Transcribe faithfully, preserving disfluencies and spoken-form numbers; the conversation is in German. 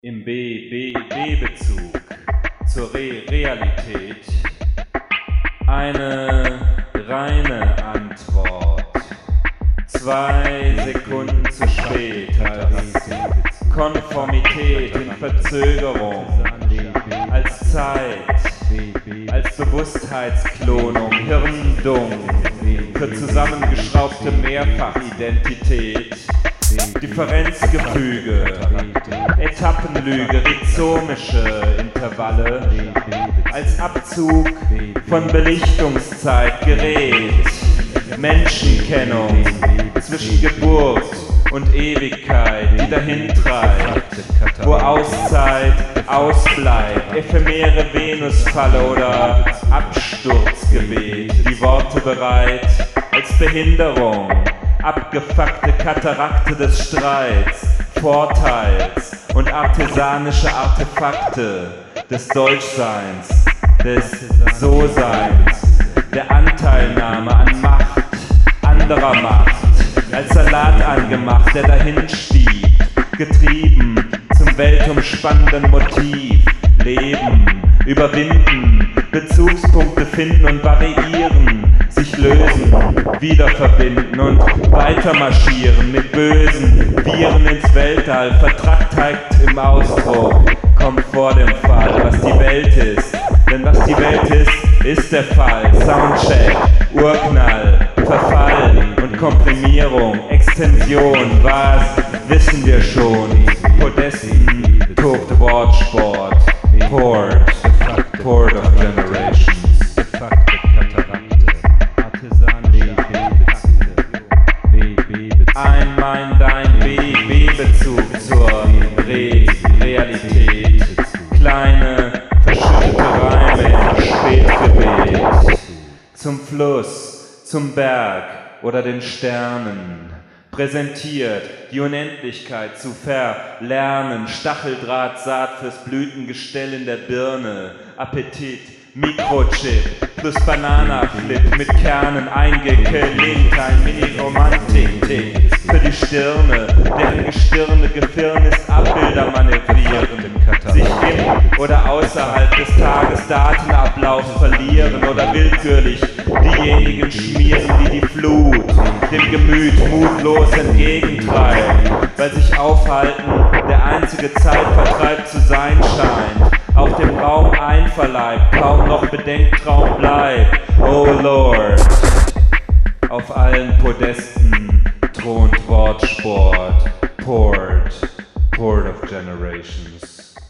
im B B B-Bezug zur Re Realität eine reine Antwort. Zwei Sekunden zu spät als Konformität in Verzögerung, als Zeit, als Bewusstheitsklonung, Hirndung für zusammengeschraubte Mehrfachidentität, Differenzgefüge, Etappenlüge, rhizomische Intervalle, als Abzug von Belichtungszeit, Gerät, Menschenkennung zwischen Geburt und Ewigkeit, die dahintreibt, wo Auszeit ausbleibt, ephemere Venusfalle oder Absturzgebet, die Worte bereit als Behinderung, abgefuckte Katarakte des Streits, Vorteils und artesanische Artefakte des Deutschseins, des So-Seins, der Anteilnahme an Macht, anderer Macht, als Salat angemacht, der dahin stieg, getrieben zum weltumspannenden Motiv, Leben, überwinden, Bezugspunkte finden und variieren, sich lösen, wiederverbinden und weitermarschieren mit bösen Viren ins Weltall, Vertracktheit im Ausdruck, kommt vor dem Fall, was die Welt ist, denn was die Welt ist, ist der Fall, Soundcheck, Urknall, Verfall und Komprimierung, Extension, was wissen wir schon, Podesten, tobt Wortsport, Port, Port of Generations, ein mein dein B B-Bezug zur Re Realität, kleine verschüttete Reime im Spätgebet, zum Fluss, zum Berg oder den Sternen, präsentiert die Unendlichkeit zu verlernen, Stacheldrahtsaat fürs Blütengestell in der Birne, Appetit, Mikrochip plus Bananaflip mit Kernen eingeklinkt, ein Mini-Romantik-Tick für die Stirne, deren Gestirne Gefirnis Abbilder manövrieren, sich in oder außerhalb des Tagesdatenablaufs verlieren oder willkürlich diejenigen schmieren, die die Flut dem Gemüt mutlos entgegentreiben, weil sich Aufhalten der einzige Zeitvertreib zu sein scheint, auf dem Raum einverleibt, kaum noch Bedenktraum bleibt. Oh Lord, auf allen Podesten thront Wortsport, Port, Port of Generations.